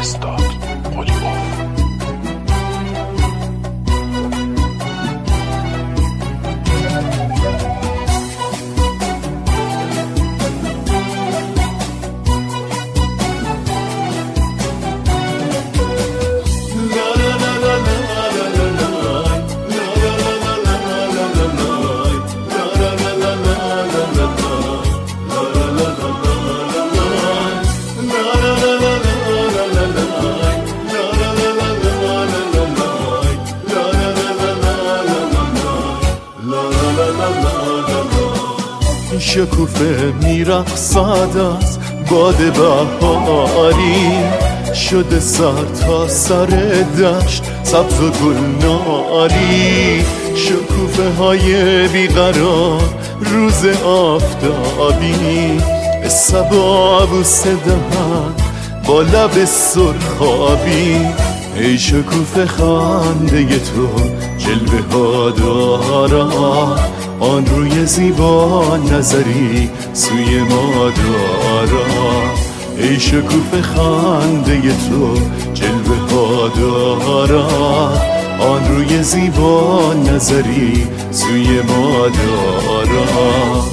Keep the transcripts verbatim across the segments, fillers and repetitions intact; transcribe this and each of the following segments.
استاد قلیباف. شکوفه میرقصد از باد بهاری، شده سر تا سر دشت سبز و گلناری. شکوفه های بیقرار روز آفتابی، صبا بوسه دهن با لب سرخابی. ای شکوفه خنده تو جلوه ها دارم، آن روی زیبا نظری سوی ما دارم. ای شکوفه خنده تو جلوه ها دارم، آن روی زیبا نظری سوی ما دارم.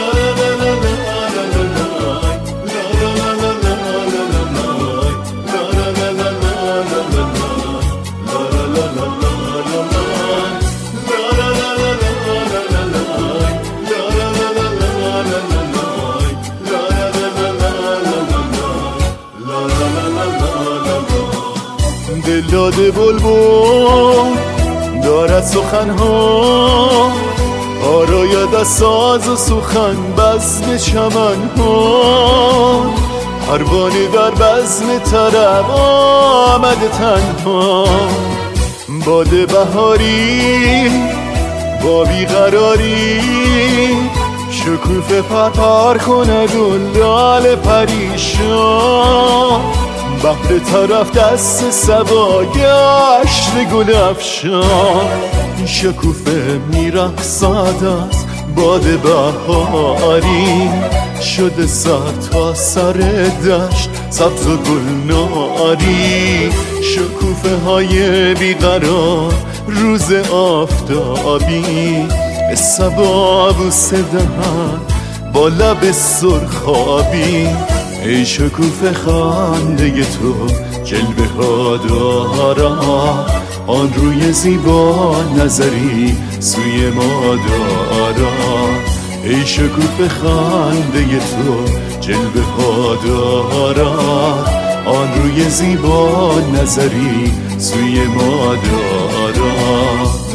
دلداده بلبل دارد سخنها، آراید از ساز و سخن بزم چمنها. پروانه در بزم طرب آمده تنها، باد بهاری با بیقراری. شکوفه پرپر کند و لال پریشان، بحر طرف دست سبا گشت گل افشان. شکوفه میرقصد از باد بهاری، شده سر تا سر دشت سبز و گلناری. شکوفه های بیقرار روز آفتابی، صبا بوسه دهن با لب سرخابی. ای شکوفه خنده تو جلوه ها دارم، آن روی زیبا نظری سوی ما دارم. ای شکوفه خنده تو جلوه ها دارم، آن روی زیبا نظری سوی ما دارم.